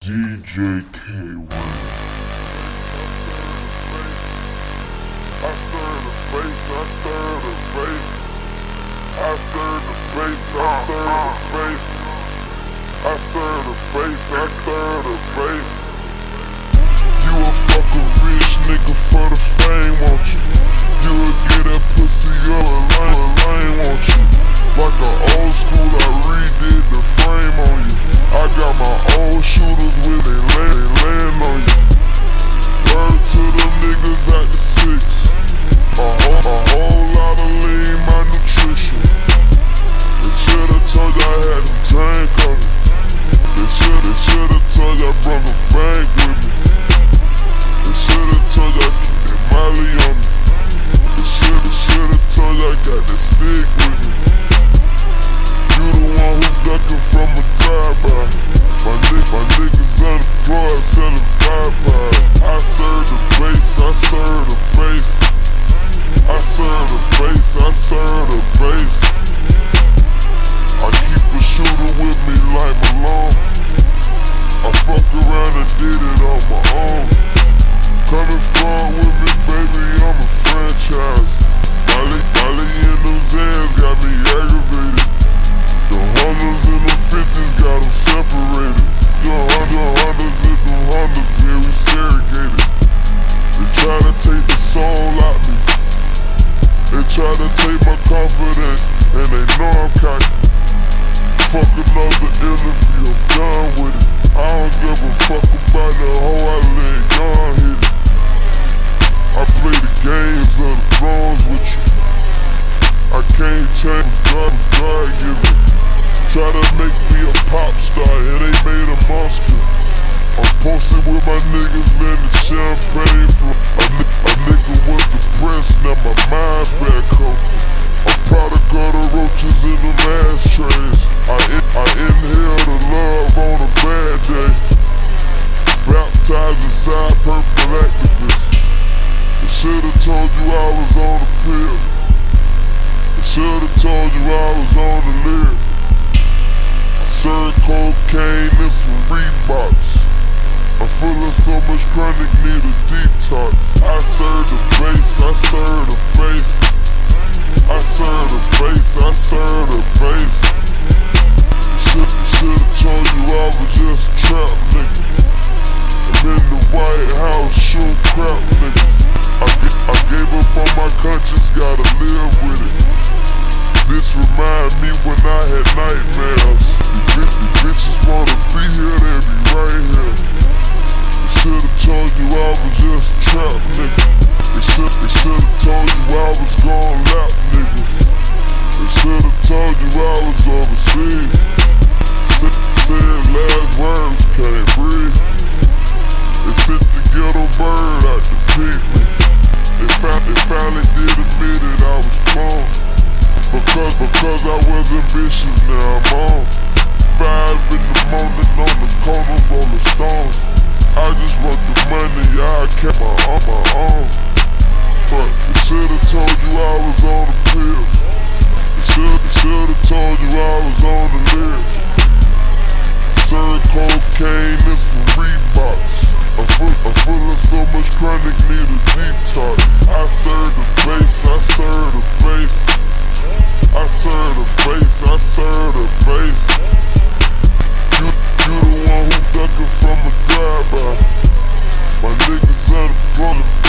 DJ K1. I stir the bass, I stir the bass. I stir the bass, I stir the bass. I stir the bass, I stir the bass. You a fucking rich nigga for the fame, won't you? You will get that pussy up a lane, won't you? Like an old school, I redid the frame on you. I got my old shooters with they land on you. Word to them niggas at the 6. A whole lot of lean malnutrition. They should've told you I had them drink on me. They should've told you I brought a bank with me. They should've told you I keep that molly on me. They should've told you I got that stick with me. You the one who ducking from a drive-by. My niggas unemployed selling Popeyes. I serve the bass, I serve the bass. I serve the bass, I serve the bass. I keep a shooter with me like Malone. I fuck around and did it on my own. Coming forward with me, baby, I'm a franchise. Molly in them Zans got me aggravated. The hundreds and the 50s got them separated. The hundreds and the hundreds, yeah, we segregated. They try to take the soul out me. They try to take my confidence, and they know I'm cocky. Fuck another interview, I'm done with it. I don't give a fuck about the hoe, I let y'all hit it. I play the games of the bronze with you. I can't change God given. Try to make me a pop star, and they made a monster. I'm posted with my niggas, man, the champagne flow. A nigga was depressed, now my mind back home. I'm product of the roaches in the ashtrays. I inhale the love on a bad day. Baptized inside purple activists. They should've told you I was on the pill. They should've told you I was on the lyric. I serve cocaine and some Reeboks. I'm full of so much chronic, need a detox. I serve the bass, I serve the bass. I serve the bass, I serve the bass. Should've told you I was just a trap nigga. I'm in the White House shooting crap niggas. I gave up on my conscience, gotta live with it. This remind me when I had nightmares. These bitches wanna be here, they be right here. They should've told you I was just a trap nigga. They should've told you I was gon' lap niggas. They should've told you I was overseas. Said last words, can't breathe. They sent the ghetto bird out to peep me. They finally did admit it, I was cloned. Because I was ambitious, now I'm on. 5 in the morning on the corner, rolling stones. I just want the money, I kept my own. But they should've told you I was on the pill. They should've told you I was on the lyric. Serve cocaine and some Reeboks. I'm full of so much chronic, need a detox. I serve the bass, I serve the bass. I serve the bass, I serve the bass. You the one who ducking from a drive-by. My niggas unemployed.